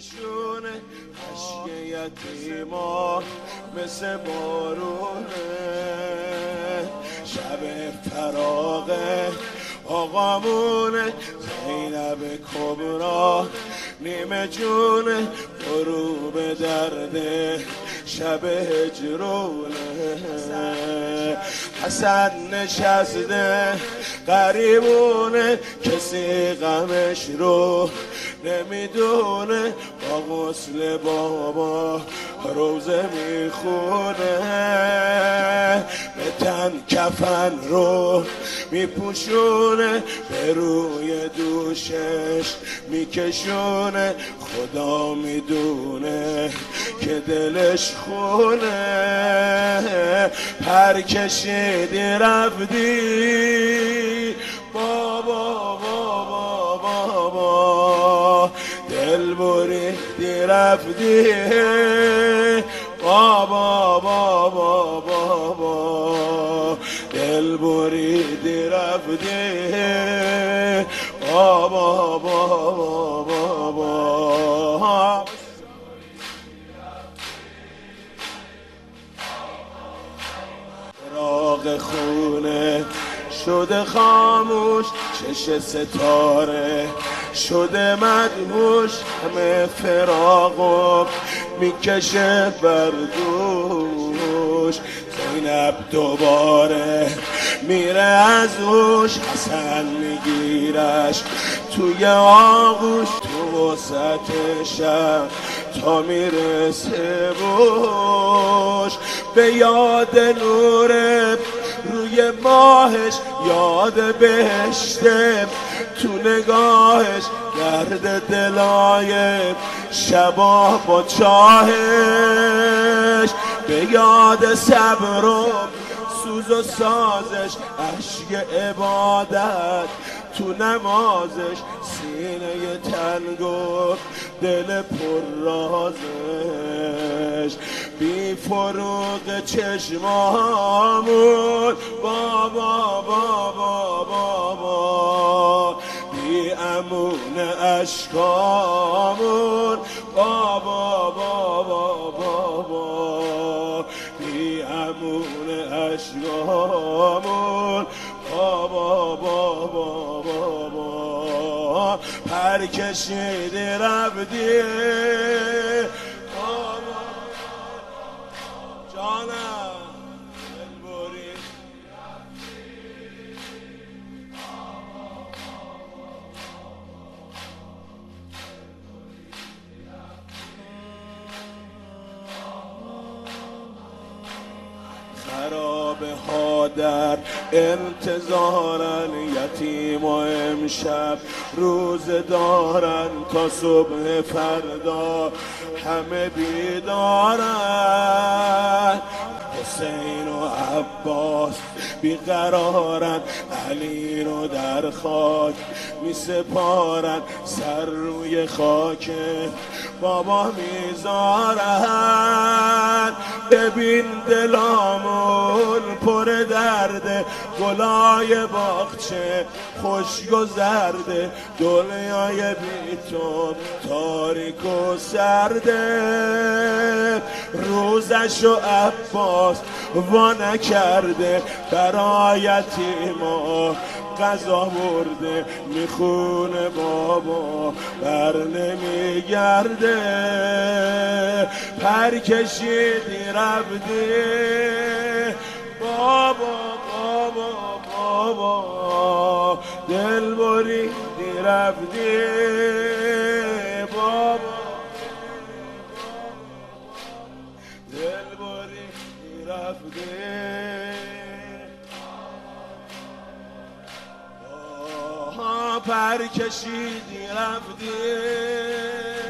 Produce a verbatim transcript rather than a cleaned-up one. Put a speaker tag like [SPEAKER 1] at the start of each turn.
[SPEAKER 1] نشونه عشق یتیما مثل بارونه شب فراغه آقامونه زینب کبرا نیمه جونه غروب درده شب هجرونه حسن نشسته غریبونه کسی غمش رو نمیدونه با غسل بابا روزه میخونه به تن کفن رو میپوشونه به روی دوشش میکشونه خدا میدونه که دلش خونه پر کشیدی رفتی بابا بابا بابا دل بریدی رفتی بابا بابا بابا دل بریدی رفتی بابا بابا بابا راغ خونه شده خاموش چش ستاره شده مدهوش همه فراقو میکشه بردوش زینب دوباره میره از هوش حسن میگیرش توی آغوش تو وسط شب تا میرسه بوش به یاد نوره روی ماهش یاد بهشته تو نگاهش درد دلای شبا با چاهش به یاد صبر و سوز و سازش عشق عبادت تو نمازش سینه تنگو دل پر رازش بی فروغ چشمامون بابا بابا بابا بی امون اشکامون بابا بابا بابا بی امون اشکامون بابا بابا بابا پر کشیدی رفتی بابا جانم دل بریدی خرابه ها در انتظارن یتیم و امشب روز دارن تا صبح فردا همه بیدارن حسین و عباس بیقرارن علی رو در خاک می سپارن سر روی خاک بابا میذارن ببین دلامون پر درده گلای باغچه خشک و زرده دنیای بی تو تاریک و سرده روزش و عباس وا نکرده برای یتیما غذا برده میخونه بابا بر نمیگرده پر کشیدی رفتی بابا بابا بابا دل بریدی رفتی بابا دل بریدی رفتی پر کشیدی رفتی